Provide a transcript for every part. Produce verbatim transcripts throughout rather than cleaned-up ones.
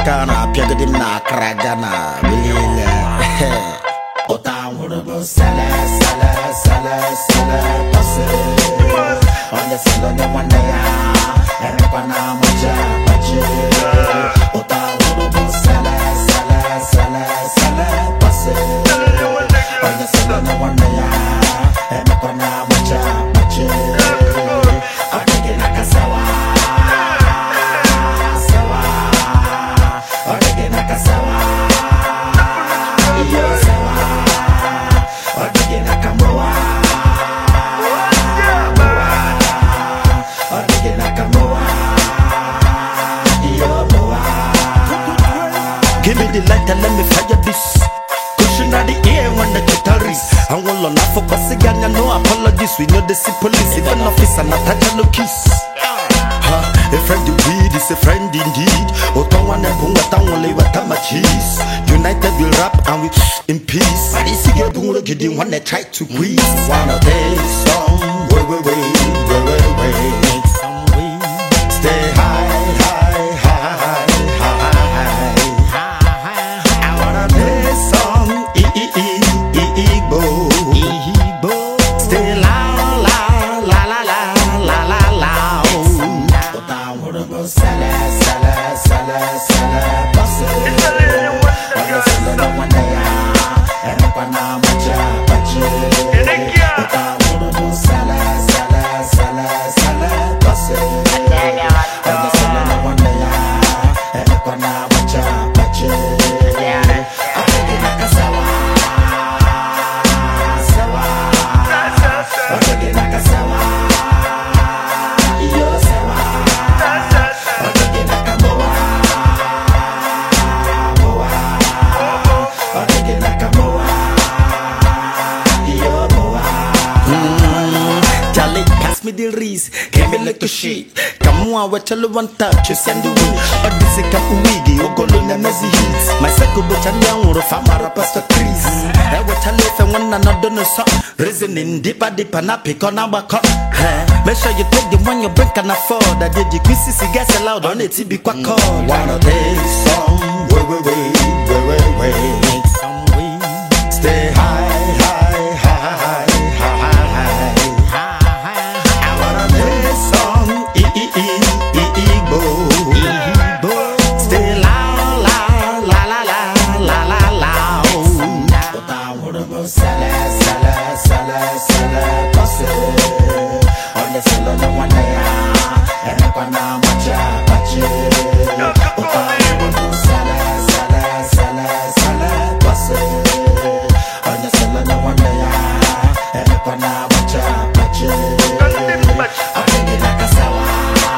Kana, Piagadim na Kragana, Billy. Otan Wurabo, Sala, Sala, Sala, Sala, Passe. On the salon, the one day, and the Pana Maja, Pache. Otan Wurabo, Sala, Sala, Sala, Sala, Passe. On the salon, the one day, and the Pana Maja, Pache. I'm taking a Kasawa. Sawa. I'm taking a Kasawa. Yo, Sawa. I'm taking a Kamoa. Moa. I'm taking a Kamoa. Yo, Moa. Give me the light and let me fire this. Cushion at the ear when the guitarist. I won't learn for Basigana, no apologies. We know the police, even officer, not touch a kiss. A friend indeed is a friend indeed. Otawana Bungatangle, what I'm a cheese. United we rap and we in peace. I see you doing getting when they try to squeeze. One of days, some way, way, way, way, way, way. Make some way. Stay high, high, high, high, high. I wanna play some e e e e e bo. Stay loud, loud, la la la la la la. Sala, sala, sala, sala, passe. Oya sala no one day, and the Pana Maja, Pache. Ota wuro sala, sala, sala, sala, passe. Oya sala no one day, and the Pana Maja, Pache. I'm taking a Kasawa, Sawa. I'm taking a Kasawa, yo Sawa. Me the reese, came me like a sheet. Come on, what you want touch, you send the wind. Or this is Kapu Wiggy, or Golona Nazi Heats. My second but I'm young or a farmer past the trees. I will tell you if I want another no song. Reasoning deeper, deeper, not pick on our cup. Make sure you take the one you break and afford. I did the quizzes, he gets allowed on it to be quite cold. One of these some way, way, way, way, way, way. Make some way. Stay high, high, high, high, high, high. Stay loud, loud, la la la la la la. Ota wuro sala, sala, sala, sala, passe. On the salon no one day, and the Pana Maja, Pache. Ota wuro sala, sala, sala, sala, passe. On the salon no one day, and the Pana Maja, Pache. I'm taking a Kasawa.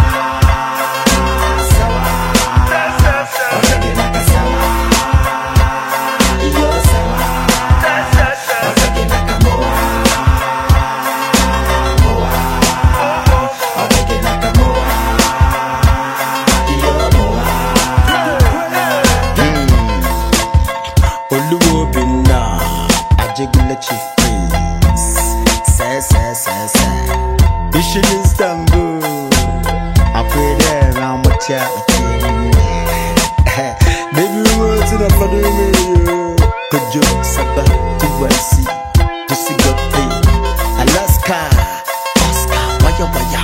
Mission Istanbul, I pray there around my chat. Maybe we were to the father radio. Could you saba to one see? To see good thing. Alaska, Oscar, waya waya.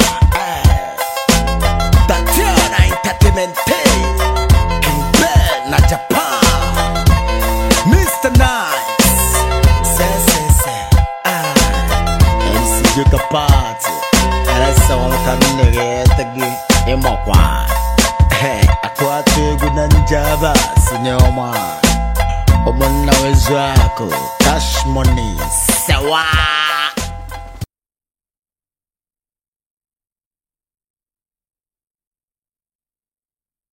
Tatiana Entertainment, King Ben, na Japan. Mister Nice, say say say. Ah, M C Yuka Party. Essa one coming again again. Emokwa. Hey, akwate gunanjaba sinyoma. Omona wezwako cash money. Sawa.